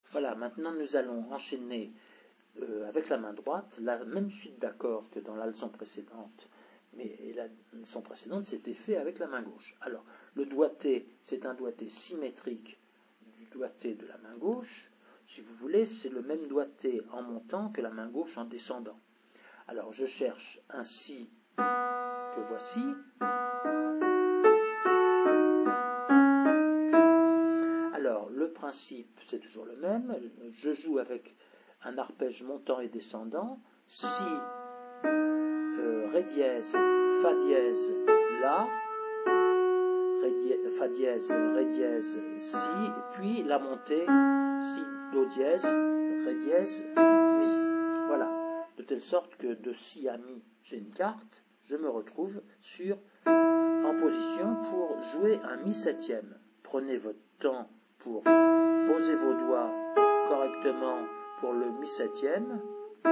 Voilà, maintenant nous allons enchaîner avec la main droite la même suite d'accords que dans la leçon précédente, mais la leçon précédente c'était fait avec la main gauche. Alors, le doigté, c'est un doigté symétrique du doigté de la main gauche. Si vous voulez, c'est le même doigté en montant que la main gauche en descendant. Alors, je cherche un si que voici. Alors, le principe, c'est toujours le même. Je joue avec un arpège montant et descendant. Si, ré dièse, fa dièse, la, fa dièse, ré dièse, si, puis la montée, si, do dièse, ré dièse, mi. Voilà. De telle sorte que de si à mi, j'ai une carte, je me retrouve en position pour jouer un mi septième. Prenez votre temps pour poser vos doigts correctement pour le mi septième.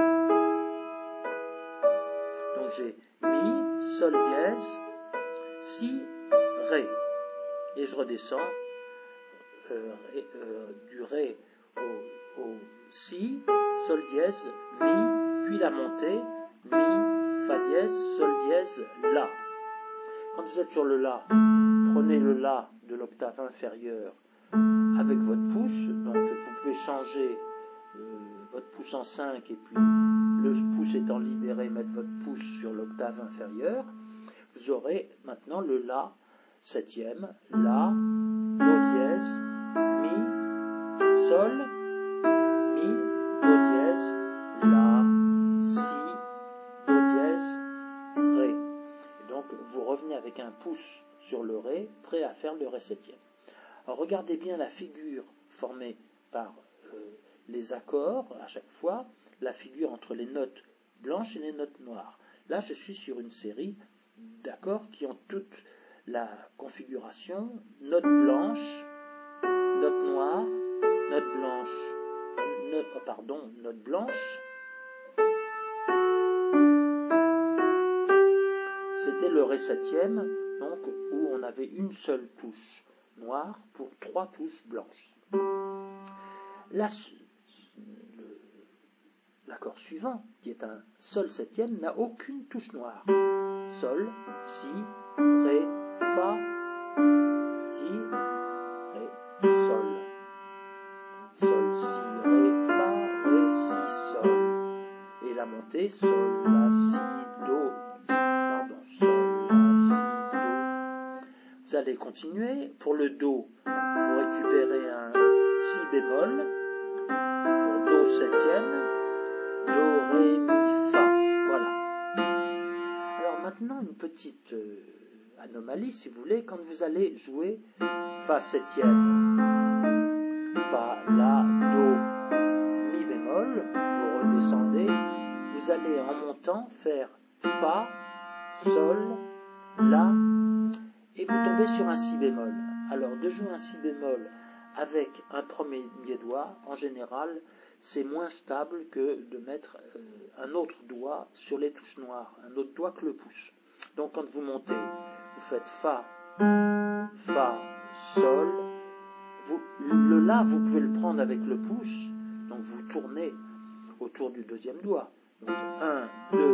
Donc j'ai mi, sol dièse, si, ré. Et je redescends du ré au si, sol dièse, mi, puis la montée, mi, fa dièse, sol dièse, la. Quand vous êtes sur le la, prenez le la de l'octave inférieure avec votre pouce, donc vous pouvez changer votre pouce en 5 et puis le pouce étant libéré, mettre votre pouce sur l'octave inférieure. Vous aurez maintenant le la septième, la, do dièse, mi, sol, mi, do dièse, la, si, do dièse, ré. Et donc vous revenez avec un pouce sur le ré, prêt à faire le ré septième. Alors regardez bien la figure formée par les accords à chaque fois, la figure entre les notes blanches et les notes noires. Là, je suis sur une série d'accords qui ont toute la configuration note blanche, note noire, note blanche, note blanche. C'était le ré septième, donc où on avait une seule touche noire pour 3 touches blanches. L'accord suivant, qui est un sol septième, n'a aucune touche noire. Sol, si, ré, fa, si, ré, sol. Sol, si, ré, fa, ré, si, sol. Et la montée, sol, la, si, do. Sol, la, si, do. Vous allez continuer. Pour le do, vous récupérez un si bémol. Pour do septième. Do, ré, mi, fa. Voilà. Alors maintenant, une petite anomalie, si vous voulez, quand vous allez jouer fa septième, fa, la, do, mi bémol, vous redescendez, vous allez en montant faire fa, sol, la, et vous tombez sur un si bémol. Alors de jouer un si bémol avec un premier doigt, en général, c'est moins stable que de mettre un autre doigt sur les touches noires, un autre doigt que le pouce. Donc quand vous montez, vous faites fa, sol. Le la, vous pouvez le prendre avec le pouce, donc vous tournez autour du deuxième doigt. Donc 1, 2,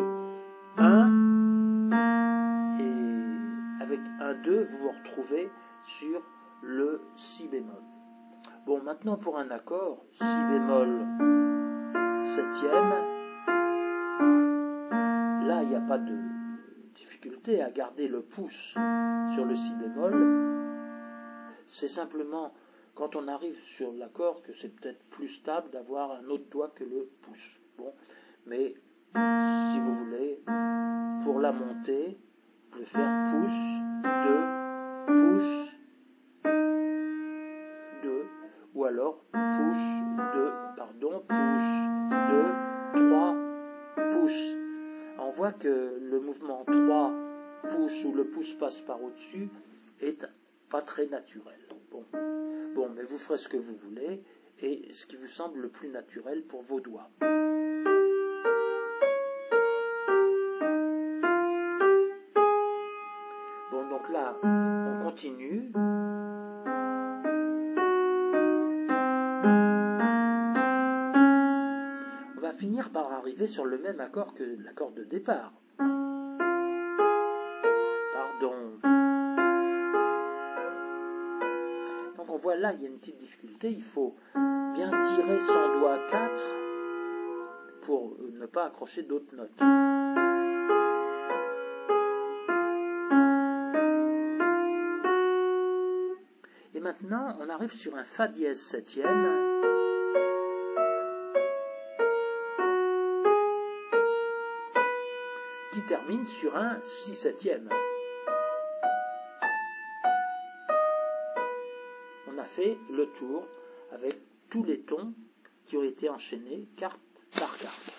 1, et avec 1, 2, vous vous retrouvez sur le si bémol. Bon, maintenant pour un accord, si bémol septième, là il n'y a pas de difficulté à garder le pouce sur le si bémol. C'est simplement quand on arrive sur l'accord que c'est peut-être plus stable d'avoir un autre doigt que le pouce. Bon, mais si vous voulez, pour la montée, vous pouvez faire pouce, 2, pouce, 2, ou alors pouce, 3, pouce. On voit que le mouvement 3 pouces où le pouce passe par au-dessus est pas très naturel. Bon, mais vous ferez ce que vous voulez et ce qui vous semble le plus naturel pour vos doigts. Bon, donc là, on continue. finir par arriver sur le même accord que l'accord de départ. Pardon. Donc on voit là, il y a une petite difficulté, il faut bien tirer son doigt 4 pour ne pas accrocher d'autres notes. Et maintenant, on arrive sur un Fa dièse septième, qui termine sur un Si septième. On a fait le tour avec tous les tons qui ont été enchaînés carte par carte.